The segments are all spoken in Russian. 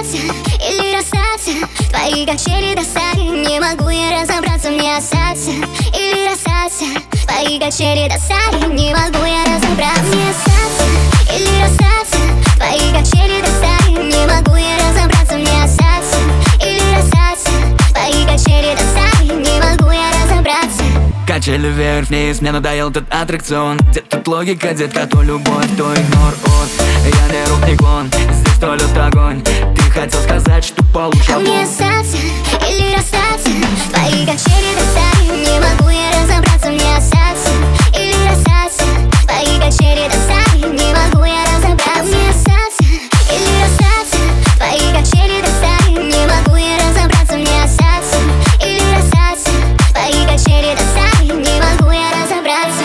остаться или расстаться? Твои качели достали, не могу я разобраться. Мне остаться или расстаться? Твои качели достали, не могу я разобраться. Мне остаться или расстаться? Твои качели достали, не могу я разобраться. Мне остаться или расстаться? Твои качели достали, не могу я разобраться. Качели вверх-вниз, мне надоел этот аттракцион. Где тут логика, детка, то любовь, то игнор. Я не рук, не клон, здесь то лед огонь. Ты хотел сказать, что получше. А мне остаться или расстаться? Твои качели достали, не могу я разобраться. Мне остаться или расстаться? Твои качели достали, не могу я разобраться. Мне остаться или расстаться? Твои качели достали, не могу я разобраться. Мне остаться или расстаться? Твои качели достали, не могу я разобраться.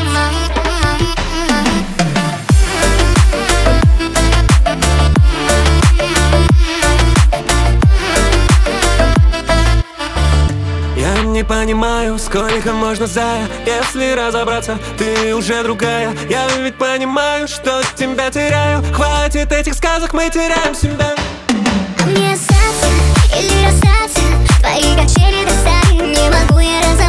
Я не понимаю, сколько можно зая. Если разобраться, ты уже другая. Я ведь понимаю, что тебя теряю. Хватит этих сказок, мы теряем себя. А мне остаться или расстаться? Твои качели достали, не могу я разобраться.